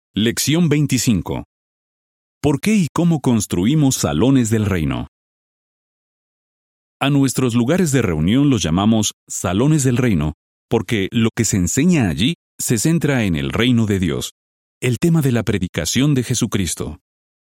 Lección 25. ¿Por qué y cómo construimos salones del reino? A nuestros lugares de reunión los llamamos salones del reino porque lo que se enseña allí se centra en el reino de Dios, el tema de la predicación de Jesucristo.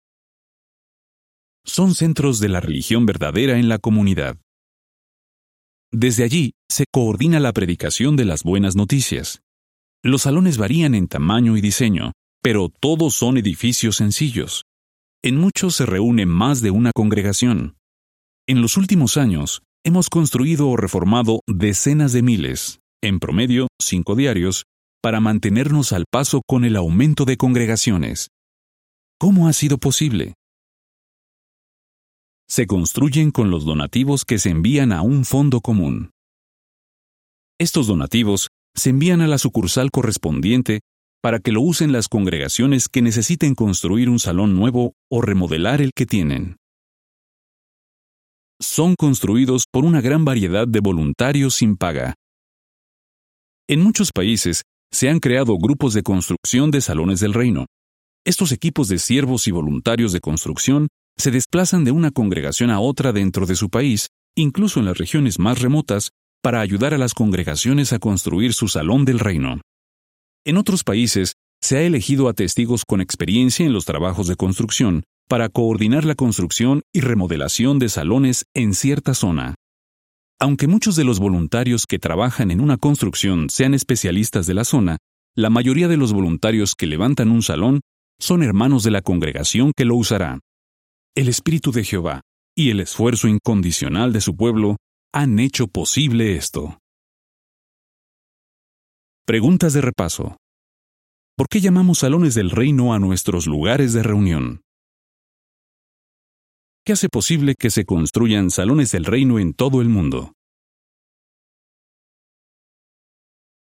Son centros de la religión verdadera en la comunidad. Desde allí se coordina la predicación de las buenas noticias. Los salones varían en tamaño y diseño, pero todos son edificios sencillos. En muchos se reúne más de una congregación. En los últimos años, hemos construido o reformado decenas de miles, en promedio 5 diarios, para mantenernos al paso con el aumento de congregaciones. ¿Cómo ha sido posible? Se construyen con los donativos que se envían a un fondo común. Estos donativos se envían a la sucursal correspondiente para que lo usen las congregaciones que necesiten construir un salón nuevo o remodelar el que tienen. Son construidos por una gran variedad de voluntarios sin paga. En muchos países se han creado grupos de construcción de salones del reino. Estos equipos de siervos y voluntarios de construcción se desplazan de una congregación a otra dentro de su país, incluso en las regiones más remotas, para ayudar a las congregaciones a construir su salón del reino. En otros países, se ha elegido a testigos con experiencia en los trabajos de construcción para coordinar la construcción y remodelación de salones en cierta zona. Aunque muchos de los voluntarios que trabajan en una construcción sean especialistas de la zona, la mayoría de los voluntarios que levantan un salón son hermanos de la congregación que lo usará. El Espíritu de Jehová y el esfuerzo incondicional de su pueblo han hecho posible esto. Preguntas de repaso. ¿Por qué llamamos salones del reino a nuestros lugares de reunión? ¿Qué hace posible que se construyan salones del reino en todo el mundo?